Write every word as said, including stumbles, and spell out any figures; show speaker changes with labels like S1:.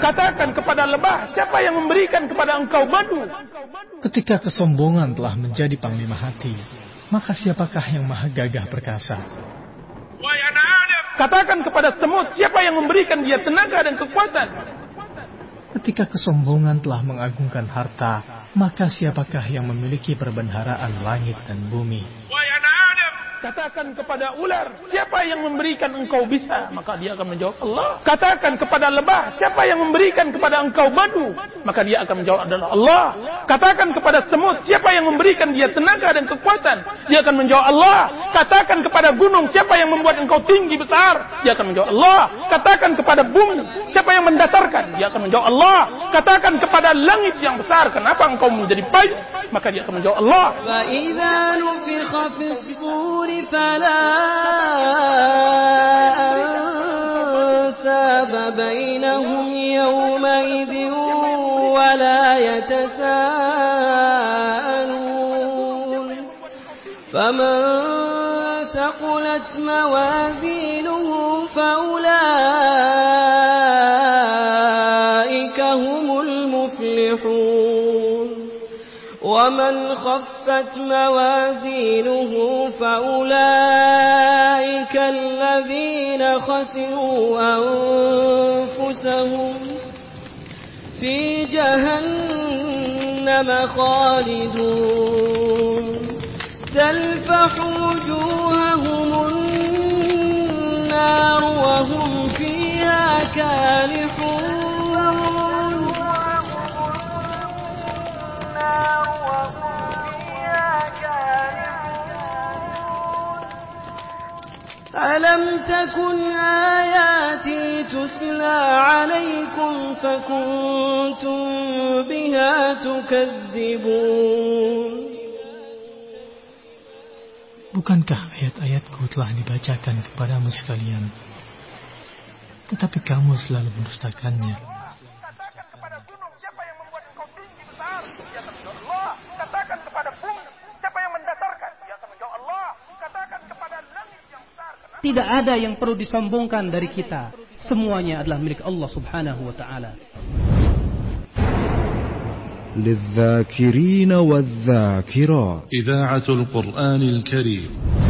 S1: Katakan kepada lebah, siapa yang memberikan kepada engkau madu?
S2: Ketika kesombongan telah menjadi panglima hati, maka siapakah yang maha gagah perkasa?
S1: Katakan kepada semut, siapa yang memberikan dia tenaga dan kekuatan?
S2: Ketika kesombongan telah mengagungkan harta, maka siapakah yang memiliki perbendaharaan langit dan bumi?
S1: Katakan kepada ular, siapa yang memberikan engkau bisa? Maka dia akan menjawab Allah. Katakan kepada lebah, siapa yang memberikan kepada engkau madu? Maka dia akan menjawab adalah Allah. Katakan kepada semut, siapa yang memberikan dia tenaga dan kekuatan? Dia akan menjawab Allah. Katakan kepada gunung, siapa yang membuat engkau tinggi besar? Dia akan menjawab Allah. Katakan kepada bumi, siapa yang mendatarkan? Dia akan menjawab Allah. Katakan kepada langit yang besar, kenapa engkau menjadi payung? Maka dia akan menjawab Allah.
S3: فلا أنساب بينهم يومئذ ولا يتساءلون فمن ثقلت موازينه فأولئك هم المفلحون ومن خفت موازينه فأولئك الذين خسروا أنفسهم في جهنم خالدون تلفح وجوههم النار وهم فيها كالحون ألم تكن آياتي تتلى عليكم فكنتم بها تكذبون.
S2: Bukankah ayat-ayatku telah dibacakan kepadamu sekalian, tetapi kamu selalu mendustakannya?
S1: Katakan kepada gunung, siapa yang membuat engkau tinggi besar? Dia akan menjawab Allah. Katakan kepada bumi, siapa yang mendatarkan? Dia akan menjawab Allah. Katakan kepada langit yang besar.
S4: Tidak ada yang perlu disombongkan dari kita. Semuanya adalah milik Allah Subhanahu wa taala.
S5: للذاكرين والذاكرات
S6: إذاعة القرآن الكريم